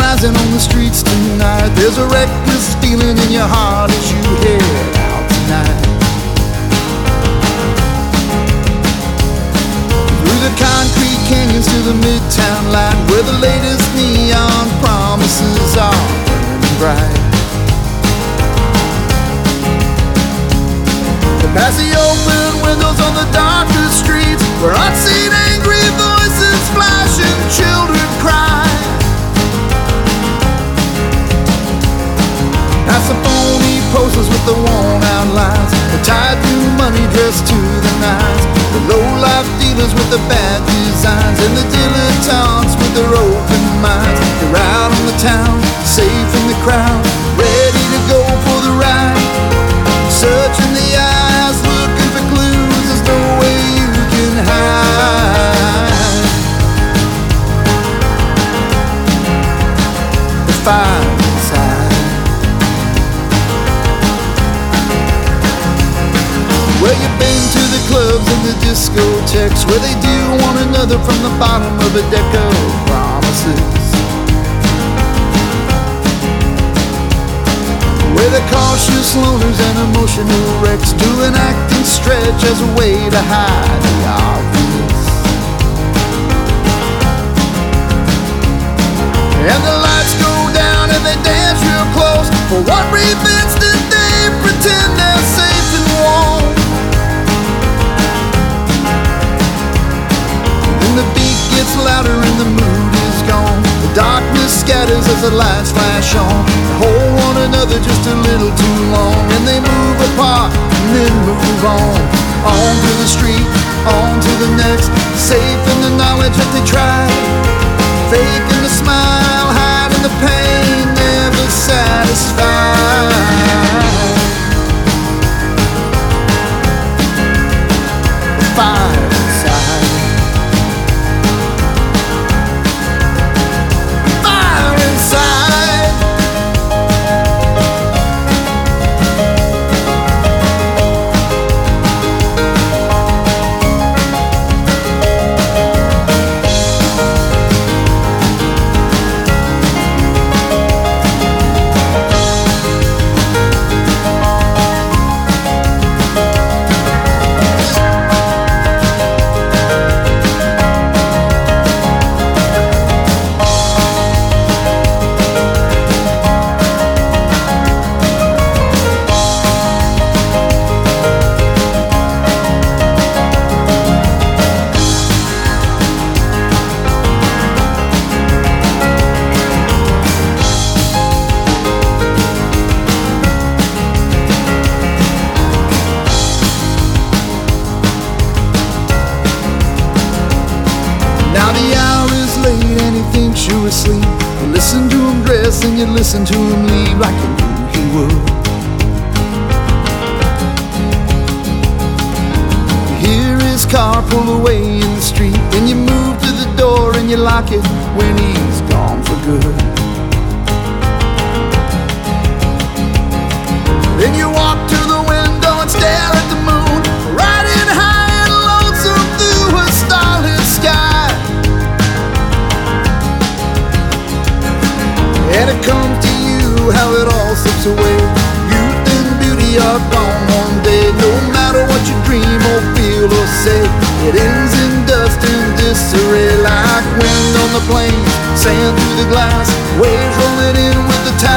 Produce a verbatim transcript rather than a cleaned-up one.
rising on the streets tonight. There's a reckless feeling in your heart as you head out tonight. Through the concrete canyons to the midtown light, where the latest neon promises are burning bright. Past the open windows on the darker streets, where unseen angry voices flash and children cry. Past the phony posters with the worn out lines, the tied new money dressed to the nines, the low-life dealers with the bad designs, and the dilettantes with their open minds. They're out on the town, safe from the crowd, ready to go for the ride, searching the eyes, looking for clues. There's no way you can hide the fire inside. Well, you've been to the clubs and the discotheques, where they do one another from the bottom of a deck of promises, where the cautious loners and emotional wrecks do an acting stretch as a way to hide the obvious. And the lights go down and they dance real close. For what brief instant they pretend they're safe and warm. Then the beat gets louder and the mood is gone. The darkness scatters as the lights flash on. They hold one another just a little too long, and they move apart and then move on. On to the street, on to the next, safe in the knowledge that they tried. Faking the smile, hiding the pain, never satisfied. The fire inside. Fire inside. You asleep, you listen to him dress and you listen to him leave like you knew he would. You hear his car pull away in the street, and you move to the door and you lock it when he's gone for good. Then you walk to the window and stare at the moon, riding high and lonesome through a starlit sky. And it comes to you how it all slips away. Youth and beauty are gone one day. No matter what you dream or feel or say, it ends in dust and disarray. Like wind on the plains, sand through the glass, waves rolling in with the tide.